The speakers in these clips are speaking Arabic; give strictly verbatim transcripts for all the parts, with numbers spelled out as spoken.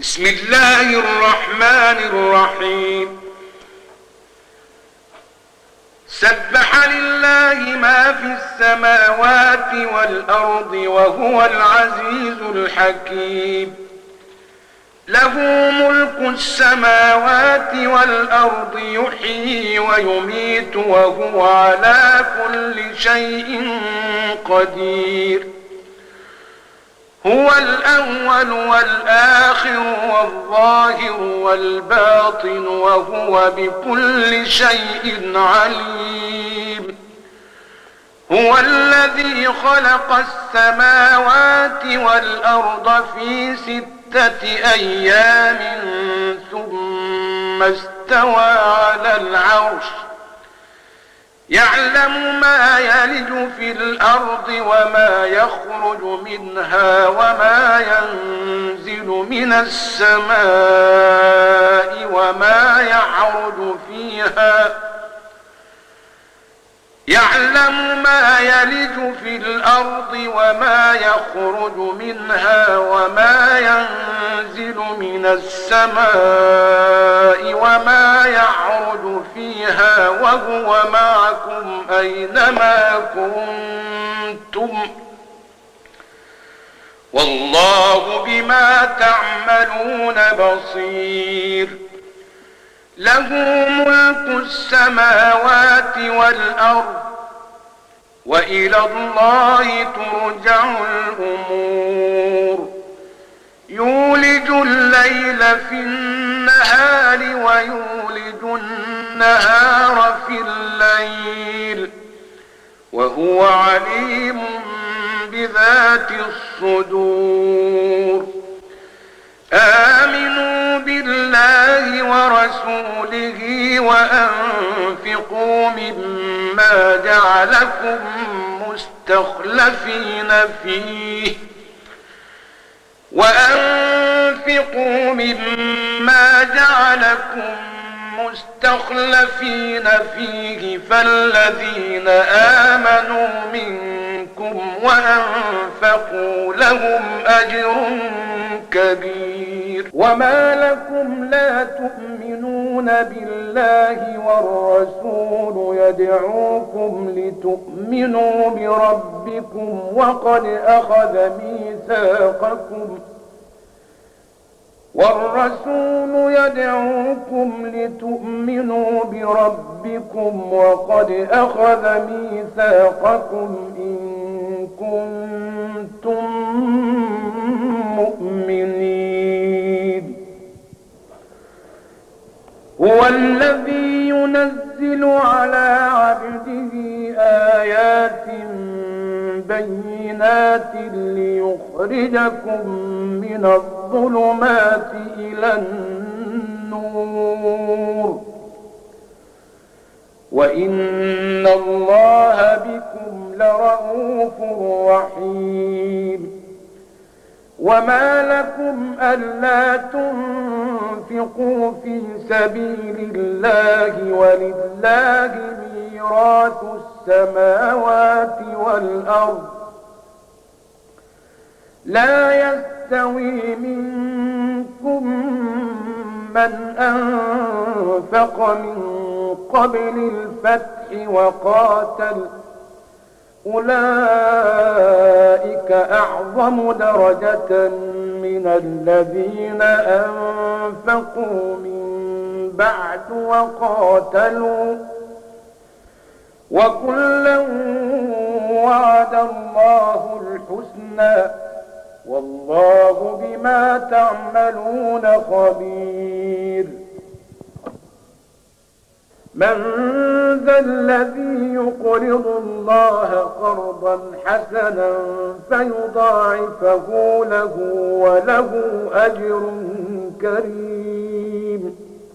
بسم الله الرحمن الرحيم. سبح لله ما في السماوات والأرض وهو العزيز الحكيم. له ملك السماوات والأرض يحيي ويميت وهو على كل شيء قدير. هو الأول والآخر والظاهر والباطن وهو بكل شيء عليم. هو الذي خلق السماوات والأرض في ستة أيام ثم استوى على العرش يعلم ما يلج في الأرض وما يخرج منها وما ينزل من السماء وما يعرج فيها يعلم ما يلج في الأرض وما يخرج منها وما ينزل من السماء وما يعرج فيها وهو معكم أينما كنتم والله بما تعملون بصير. له ملك السماوات والأرض وإلى الله ترجع الأمور. يولج الليل في النهار ويولج النهار في الليل وهو عليم بذات الصدور. آمنوا بالله ورسوله وأنفقوا مما جعلكم مستخلفين فيه وأنفقوا مما جعلكم مستخلفين فيه فالذين آمنوا منكم وأنفقوا لهم أجر كبير. وما لكم لا تؤمنون بالله والرسول يدعوكم لتؤمنوا بربكم وقد أخذ ميثاقكم والرسول يدعوكم لتؤمنوا بربكم وقد أخذ ميثاقكم إن كنتم مؤمنين. هو الذي ينزل على عبده آيات بينات ليخرجكم من الظلمات إلى النور وإن الله بكم لرءوف رحيم. وما لكم ألا تنفقوا في سبيل الله ولله ميراث السماوات والأرض لا يستوي منكم من أنفق من قبل الفتح وقاتل أولئك أعظم درجة من الذين أنفقوا من بعد وقاتلوا وكلا وعد الله الحسنى والله بما تعملون خبير. من ذا الذي يقرض الله قرضا حسنا فيضاعفه له وله أجر كريم.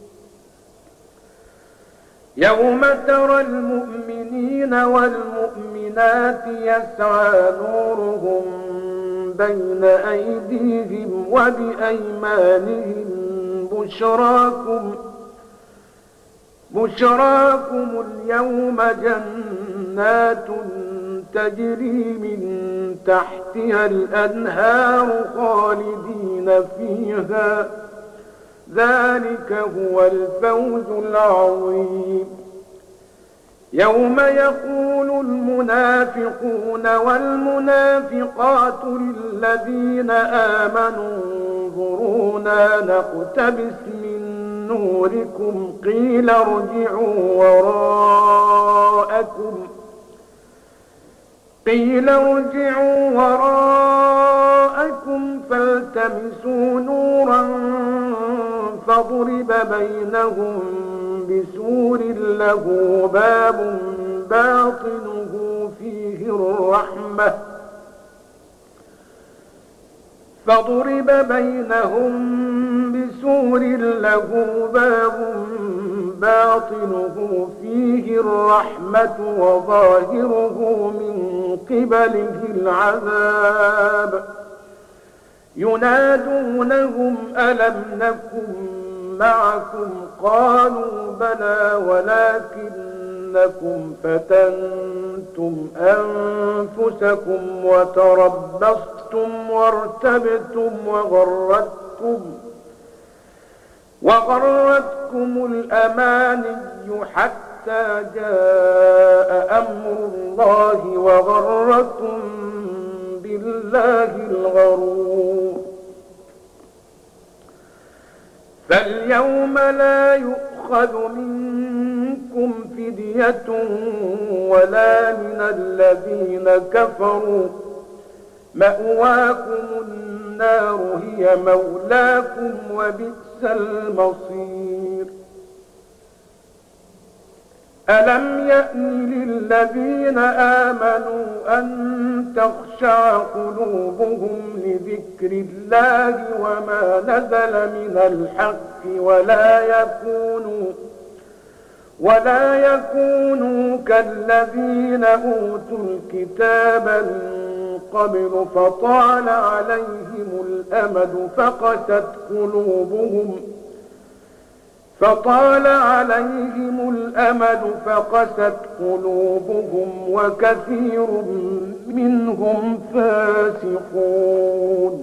يوم ترى المؤمنين والمؤمنات يسعى نورهم بين أيديهم وبأيمانهم بشراكم بشراكم اليوم جنات تجري من تحتها الأنهار خالدين فيها، ذلك هو الفوز العظيم. يوم يقول المنافقون والمنافقات للذين آمنوا انظرونا نقتبس من نوركم قيل ارجعوا وراءكم قيل ارجعوا وراءكم فالتمسوا نورا فضرب بينهم بسور له باب باطنه فيه الرحمة فضرب بينهم بسور له باب باطنه فيه الرحمة وظاهره من قبله العذاب ينادونهم ألم نكن معكم قالوا بلى ولكنكم فتنتم أنفسكم وتربصتم وارتبتم وغرتكم وغرتكم الأماني حتى جاء أمر الله وغركم بالله الغرور. فاليوم لا يؤخذ منكم فدية ولا من الذين كفروا مأواكم النار هي مولاكم وبئس المصير. ألم يأن للذين آمنوا أن تخشع قلوبهم لذكر الله وما نزل من الحق ولا يكونوا ولا يكونوا كالذين أوتوا الكتاب من قبل فطال عليهم الأمد فقست قلوبهم فطال عليهم الأمد فقست قلوبهم وكثير منهم فاسقون.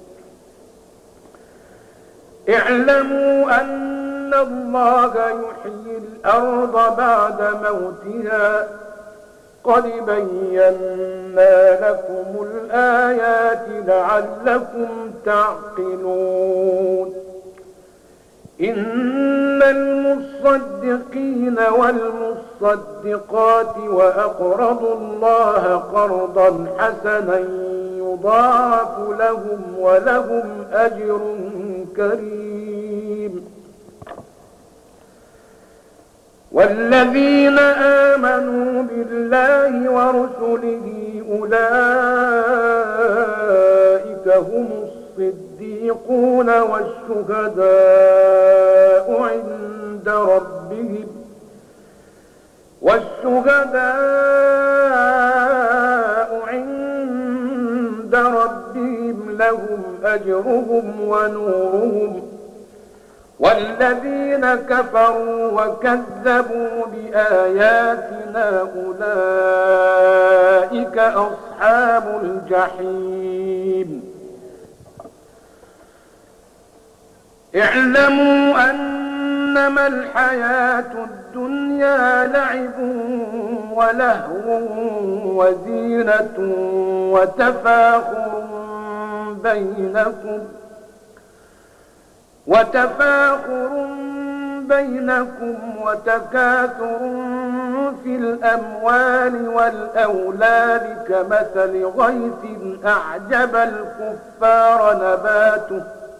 اعلموا أن الله يحيي الأرض بعد موتها قد بينا لكم الآيات لعلكم تعقلون. إن المصدقين والمصدقات وأقرضوا الله قرضا حسنا يضاعف لهم ولهم أجر كريم. والذين آمنوا بالله ورسله أولئك هم الصديقون والشهداء عند ربهم والشهداء عند ربهم لهم أجرهم ونورهم. والذين كفروا وكذبوا بآياتنا أولئك أصحاب الجحيم. اعلموا أنما الحياة الدنيا لعب ولهو وزينة وتفاخر بينكم وتفاخر بينكم وتكاثر في الأموال والأولاد كمثل غيث أعجب الكفار نباته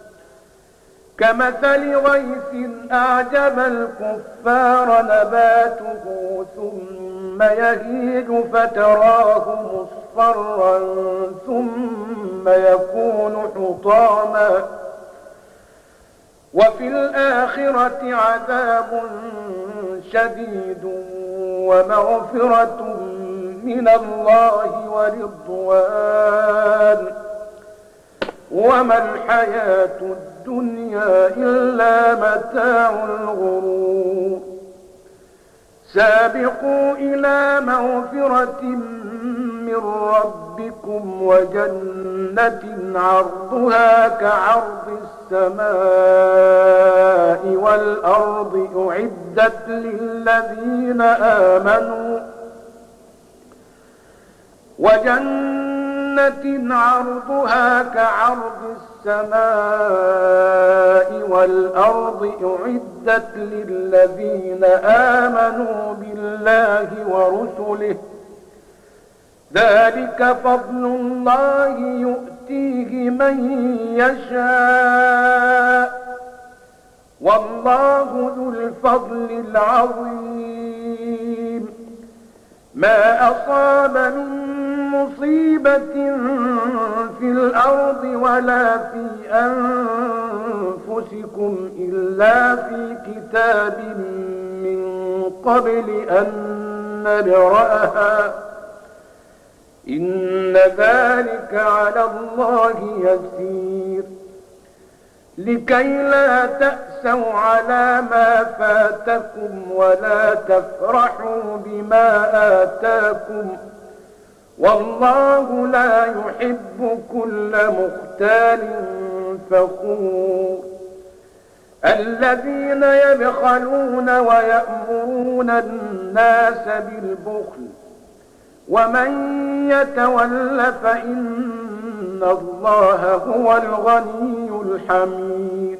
كمثل غيث أعجب الكفار نباته ثم يهيج فتراه مصفرا ثم يكون حطاما وفي الآخرة عذاب شديد ومغفرة من الله ورضوان وما الحياة الدنيا إلا متاع الغرور. سابقوا إلى مغفرة من ربكم وجنة عرضها كعرض السماء والأرض أعدت للذين آمنوا وجنة عرضها كعرض السماء والأرض أعدت للذين آمنوا بالله ورسله ذلك فضل الله يؤتيه من يشاء والله ذو الفضل العظيم ما أصاب من مصيبة في الأرض ولا في أنفسكم إلا في كتاب من قبل أن نبرأها إن ذلك على الله يسير لكي لا تأسوا على ما فاتكم ولا تفرحوا بما آتاكم والله لا يحب كل مختال فخور الذين يبخلون ويأمرون الناس بالبخل ومن يتول فإن الله هو الغني الحميد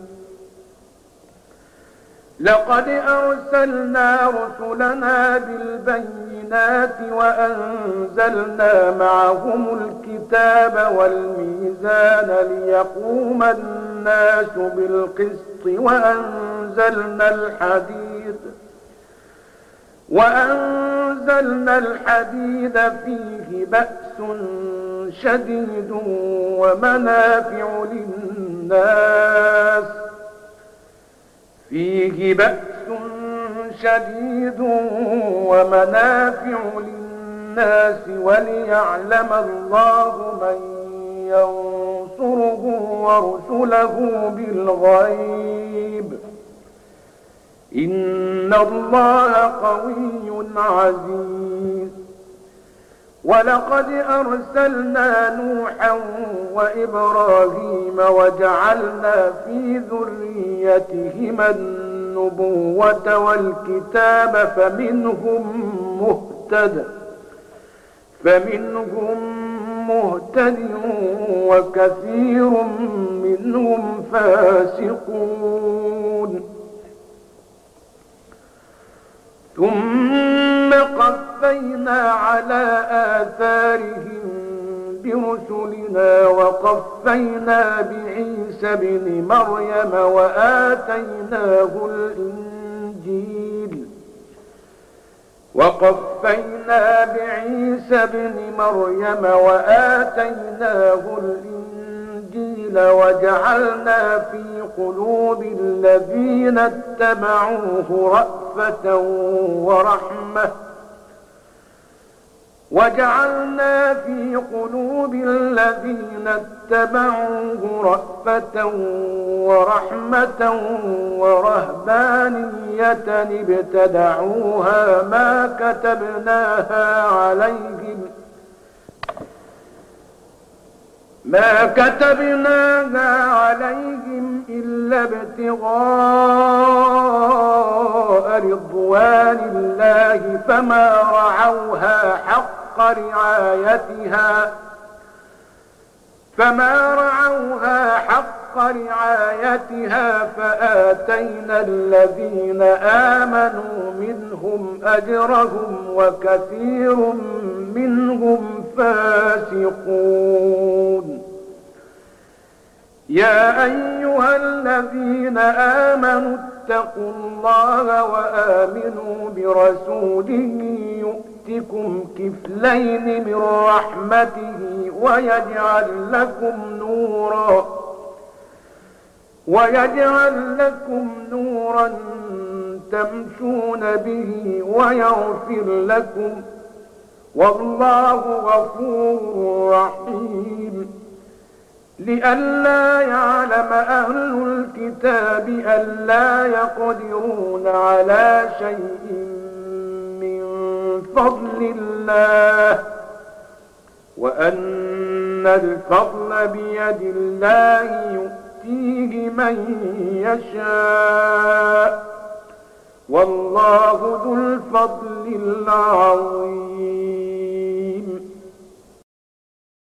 لقد أرسلنا رسلنا بالبينات وأنزلنا معهم الكتاب والميزان ليقوم الناس بالقسط وأنزلنا الحديد وأنزلنا الحديد فيه بأس شديد ومنافع للناس فيه بأس شديد ومنافع للناس وليعلم الله من ينصره ورسله بالغيب إن الله قوي عزيز ولقد أرسلنا نوحا وإبراهيم وجعلنا في ذريتهما النبوة والكتاب فمنهم مهتد فمنهم مهتد وكثير منهم فاسقون ثم قفينا على آثارهم برسلنا وقفينا بعيسى ابن مريم وآتيناه الإنجيل وقفينا بعيسى ابن مريم وآتيناه الإنجيل وجعلنا في قلوب الذين اتبعوه رأفة ورحمة وجعلنا في قلوب الذين اتبعوه رأفة ورحمة ورهبانية ابتدعوها ما كتبناها عليهم ما كتبناها عليهم إلا ابتغاء رضوان الله فما رعوها حق رعايتها فما رعوها حق رعايتها فآتينا الذين آمنوا منهم أجرهم وكثير منهم فاسقون يا أيها الذين آمنوا اتقوا الله وآمنوا برسوله يؤتكم كفلين من رحمته ويجعل لكم نورا ويجعل لكم نورا تمشون به ويغفر لكم والله غفور رحيم لئلا يعلم أهل الكتاب ألا يقدرون على شيء من فضل الله وأن الفضل بيد الله يؤتيه من يشاء والله ذو الفضل العظيم.